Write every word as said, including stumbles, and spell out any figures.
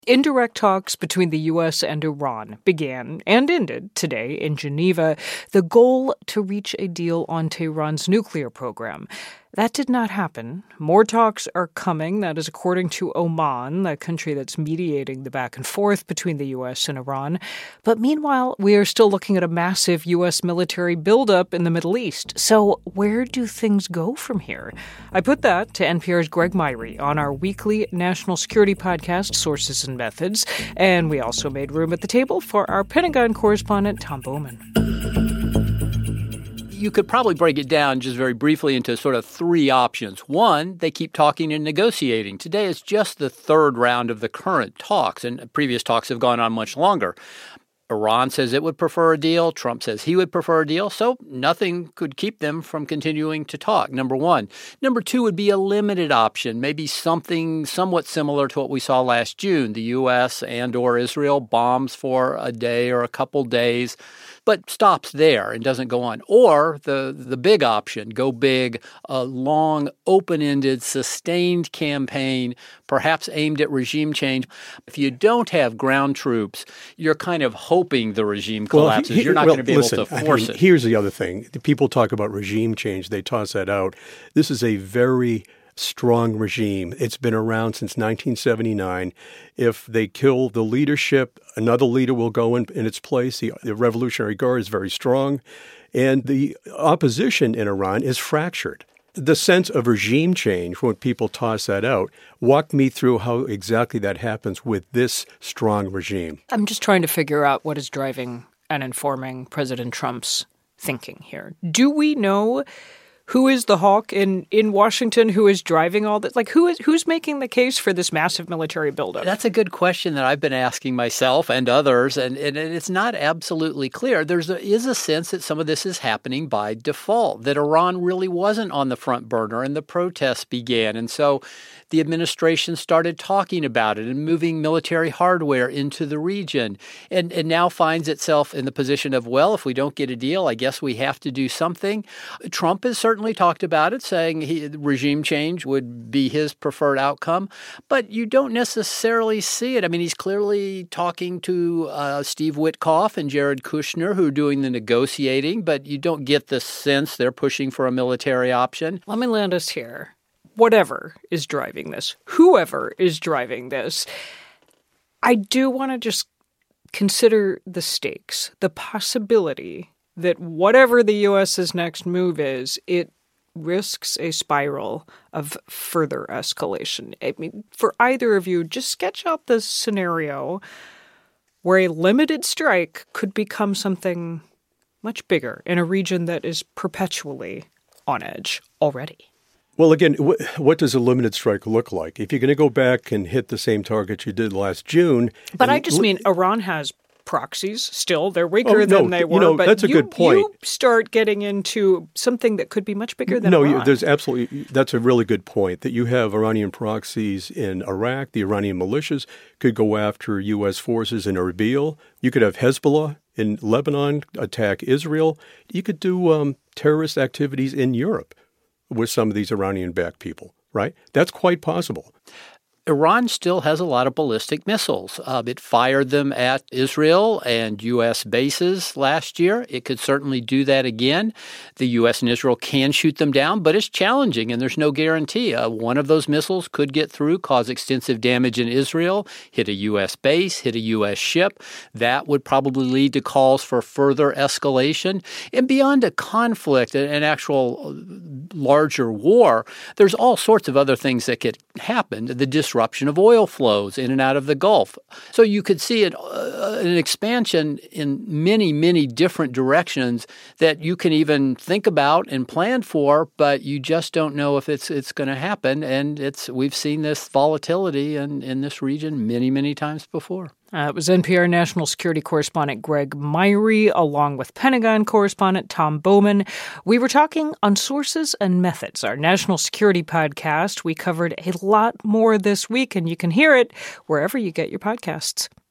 Indirect talks between the U S and Iran began and ended today in Geneva, the goal to reach a deal on Tehran's nuclear program. That did not happen. More talks are coming. That is according to Oman, the country that's mediating the back and forth between the U S and Iran. But meanwhile, we are still looking at a massive U S military buildup in the Middle East. So where do things go from here? I put that to N P R's Greg Myre on our weekly national security podcast, Sources and Methods. And we also made room at the table for our Pentagon correspondent, Tom Bowman. You could probably break it down just very briefly into sort of three options. One, they keep talking and negotiating. Today is just the third round of the current talks, and previous talks have gone on much longer. Iran says it would prefer a deal. Trump says he would prefer a deal. So nothing could keep them from continuing to talk, number one. Number two would be a limited option, maybe something somewhat similar to what we saw last June. The U S and or Israel bombs for a day or a couple days, but stops there and doesn't go on. Or the, the big option, go big, a long, open-ended, sustained campaign, perhaps aimed at regime change. If you don't have ground troops, you're kind of hoping the regime collapses. Well, he, you're not well, going to be listen, able to force I mean, it. Here's the other thing. The people talk about regime change. They toss that out. This is a very strong regime. It's been around since nineteen seventy-nine. If they kill the leadership, another leader will go in, in its place. The, the Revolutionary Guard is very strong. And the opposition in Iran is fractured. The sense of regime change, when people toss that out, walk me through how exactly that happens with this strong regime. I'm just trying to figure out what is driving and informing President Trump's thinking here. Do we know who is the hawk in, in Washington who is driving all this? Like, who is who's making the case for this massive military buildup? That's a good question that I've been asking myself and others, and, and it's not absolutely clear. There is a sense that some of this is happening by default, that Iran really wasn't on the front burner and the protests began. And so the administration started talking about it and moving military hardware into the region, and, and now finds itself in the position of, well, if we don't get a deal, I guess we have to do something. Trump has certainly talked about it, saying he, regime change would be his preferred outcome, but you don't necessarily see it. I mean, he's clearly talking to uh, Steve Witkoff and Jared Kushner, who are doing the negotiating, but you don't get the sense they're pushing for a military option. Let me land us here. Whatever is driving this, whoever is driving this, I do want to just consider the stakes, the possibility that whatever the U S's next move is, it risks a spiral of further escalation. I mean, for either of you, just sketch out the scenario where a limited strike could become something much bigger in a region that is perpetually on edge already. Well, again, wh- what does a limited strike look like? If you're going to go back and hit the same target you did last June. But I just mean Iran has proxies still. They're weaker oh, no, than they were. You know, but that's a you, good point. You start getting into something that could be much bigger than no, Iran. No, there's absolutely, that's a really good point, that you have Iranian proxies in Iraq. The Iranian militias could go after U S forces in Erbil. You could have Hezbollah in Lebanon attack Israel. You could do um, terrorist activities in Europe with some of these Iranian-backed people, right? That's quite possible. Iran still has a lot of ballistic missiles. Uh, it fired them at Israel and U S bases last year. It could certainly do that again. The U S and Israel can shoot them down, but it's challenging, and there's no guarantee. Uh, one of those missiles could get through, cause extensive damage in Israel, hit a U S base, hit a U S ship. That would probably lead to calls for further escalation. And beyond a conflict, an actual larger war, there's all sorts of other things that could happen. The disruption of oil flows in and out of the Gulf. So you could see it, uh, an expansion in many, many different directions that you can even think about and plan for, but you just don't know if it's it's going to happen. And it's we've seen this volatility in, in this region many, many times before. Uh, it was N P R national security correspondent Greg Myre, along with Pentagon correspondent Tom Bowman. We were talking on Sources and Methods, our national security podcast. We covered a lot more this week, and you can hear it wherever you get your podcasts.